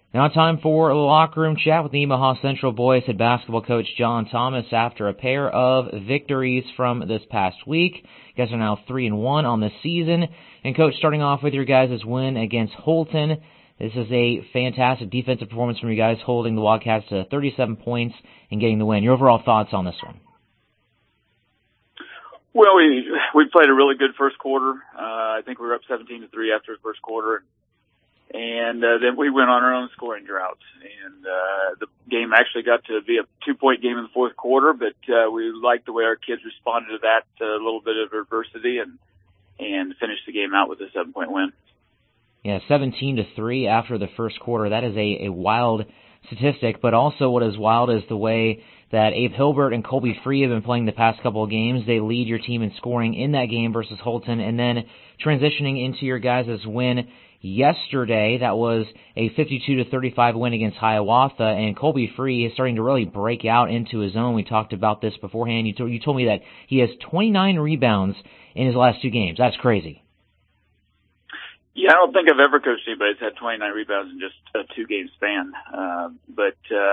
Now time for a locker room chat with the Nemaha Central boys head basketball coach John Thomas after a pair of victories from this past week. You guys are now 3-1 on the season. And coach, starting off with your guys' win against Holton. This is a fantastic defensive performance from you guys, holding the Wildcats to 37 points and getting the win. Your overall thoughts on this one? Well, we played a really good first quarter. I think we were up 17-3 after the first quarter. And then we went on our own scoring drought. And the game actually got to be a 2-point game in the fourth quarter, but we liked the way our kids responded to that little bit of adversity and finished the game out with a 7-point win. Yeah, 17-3 after the first quarter. That is a wild statistic, but also what is wild is the way that Abe Hilbert and Colby Free have been playing the past couple of games. They lead your team in scoring in that game versus Holton, and then transitioning into your guys' win yesterday, that was a 52-35 win against Hiawatha, and Colby Free is starting to really break out into his own. We talked about this beforehand. You told me that he has 29 rebounds in his last two games. That's crazy. Yeah, I don't think I've ever coached anybody that's had 29 rebounds in just a 2-game span. But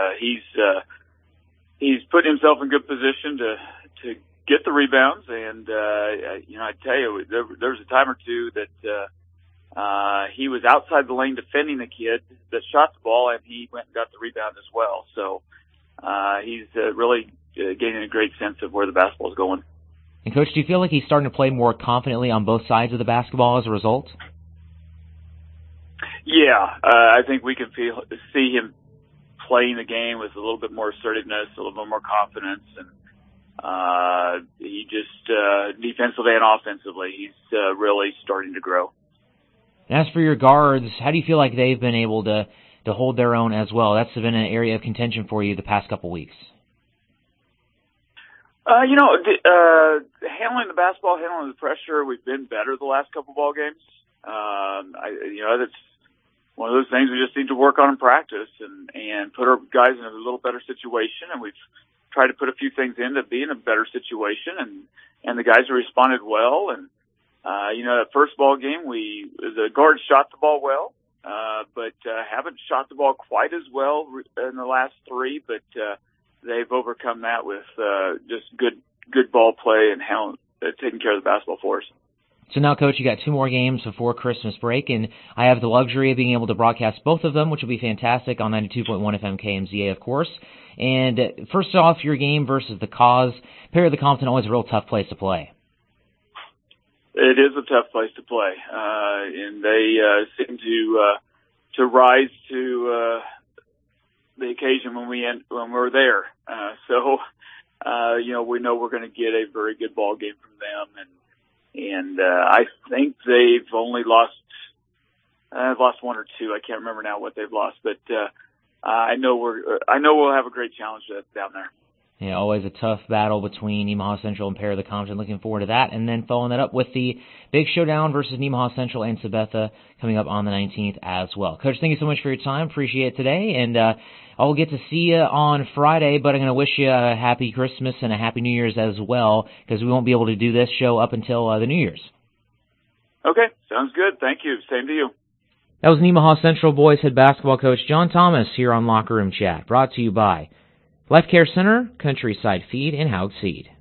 he's put himself in good position to get the rebounds, and I tell you, there was a time or two that he was outside the lane defending the kid that shot the ball, and he went and got the rebound as well. So he's really gaining a great sense of where the basketball is going. And Coach, do you feel like he's starting to play more confidently on both sides of the basketball as a result? Yeah, I think we can see him playing the game with a little bit more assertiveness, a little bit more confidence, and he just defensively and offensively, he's really starting to grow. And as for your guards, how do you feel like they've been able to hold their own as well? That's been an area of contention for you the past couple weeks. Handling the basketball, handling the pressure, we've been better the last couple ball games. That's one of those things we just need to work on in practice and put our guys in a little better situation. And we've tried to put a few things in to be in a better situation, and the guys have responded well. And that first ball game, the guards shot the ball well, but haven't shot the ball quite as well in the last three. But they've overcome that with just good ball play and taking care of the basketball for us. So now, Coach, you got 2 more games before Christmas break, and I have the luxury of being able to broadcast both of them, which will be fantastic on 92.1 FM KMZA, of course. And first off, your game versus the Cause. Perry the Compton, always a real tough place to play. It is a tough place to play, and they seem to rise to the occasion when we're there. We know we're going to get a very good ball game from them, and I think they've only lost 1 or 2. I can't remember now what they've lost, but I know we'll have a great challenge down there. Yeah, always a tough battle between Nemaha Central and Perry the Compton. Looking forward to that. And then following that up with the big showdown versus Nemaha Central and Sabetha coming up on the 19th as well. Coach, thank you so much for your time. Appreciate it today. And I'll get to see you on Friday, but I'm going to wish you a happy Christmas and a happy New Year's as well, because we won't be able to do this show up until the New Year's. Okay, sounds good. Thank you. Same to you. That was Nemaha Central boys head basketball coach John Thomas here on Locker Room Chat, brought to you by Life Care Center, Countryside Feed, and Haug Seed.